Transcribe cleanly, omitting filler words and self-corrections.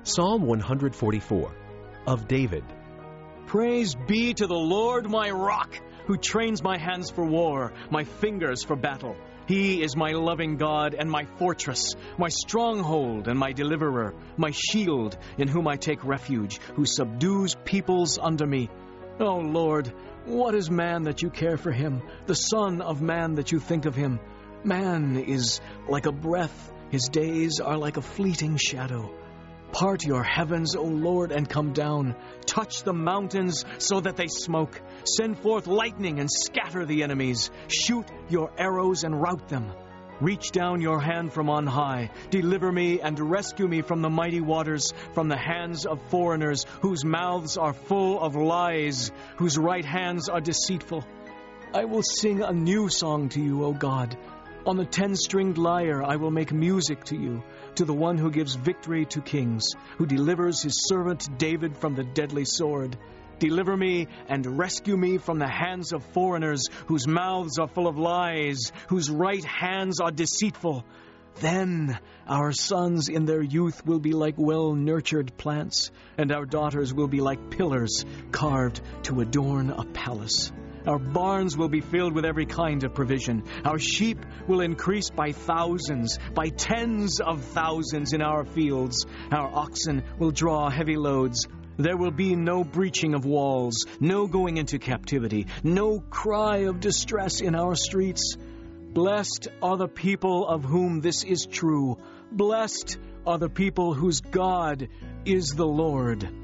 Psalm 144, of David. Praise be to the Lord my rock, who trains my hands for war, my fingers for battle. He is my loving God and my fortress, my stronghold and my deliverer, my shield in whom I take refuge, who subdues peoples under me. O Lord, what is man that you care for him, the son of man that you think of him? Man is like a breath, his days are like a fleeting shadow. Part your heavens, O Lord, and come down. Touch the mountains so that they smoke. Send forth lightning and scatter the enemies. Shoot your arrows and rout them. Reach down your hand from on high. Deliver me and rescue me from the mighty waters, from the hands of foreigners, whose mouths are full of lies, whose right hands are deceitful. I will sing a new song to you, O God. On the 10-stringed lyre I will make music to you, to the one who gives victory to kings, who delivers his servant David from the deadly sword. Deliver me and rescue me from the hands of foreigners, whose mouths are full of lies, whose right hands are deceitful. Then our sons in their youth will be like well-nurtured plants, and our daughters will be like pillars carved to adorn a palace. Our barns will be filled with every kind of provision. Our sheep will increase by thousands, by tens of thousands in our fields. Our oxen will draw heavy loads. There will be no breaching of walls, no going into captivity, no cry of distress in our streets. Blessed are the people of whom this is true. Blessed are the people whose God is the Lord.